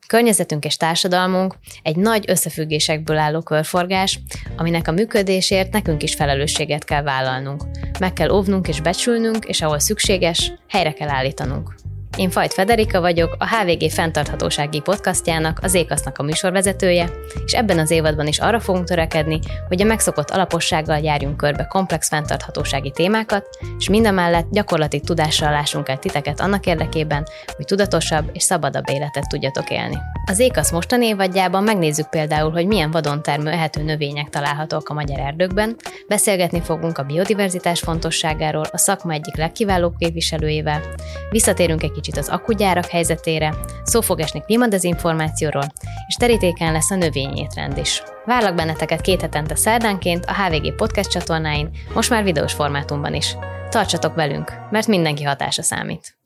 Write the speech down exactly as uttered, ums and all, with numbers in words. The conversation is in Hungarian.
Környezetünk és társadalmunk egy nagy összefüggésekből álló körforgás, aminek a működésért nekünk is felelősséget kell vállalnunk. Meg kell óvnunk és becsülnünk, és ahol szükséges, helyre kell állítanunk. Én Fajt Federika vagyok, a há vé gé fenntarthatósági podcastjának, az Ékasznak a műsorvezetője, és ebben az évadban is arra fogunk törekedni, hogy a megszokott alapossággal járjunk körbe komplex fenntarthatósági témákat, és mindemellett gyakorlati tudással lássunk el titeket annak érdekében, hogy tudatosabb és szabadabb életet tudjatok élni. Az Ékasz mostani évadjában megnézzük például, hogy milyen vadon termő ehető növények találhatók a magyar erdőkben, beszélgetni fogunk a biodiverzitás fontosságáról a szakma egyik legkiválóbb képviselőjével, visszatérünk egy kicsit az akkugyárak helyzetére, szó fog esni klímadezinformációról, és terítéken lesz a növényétrend is. Várlak benneteket két hetente szerdánként a há vé gé podcast csatornáin, most már videós formátumban is. Tartsatok velünk, mert mindenki hatása számít.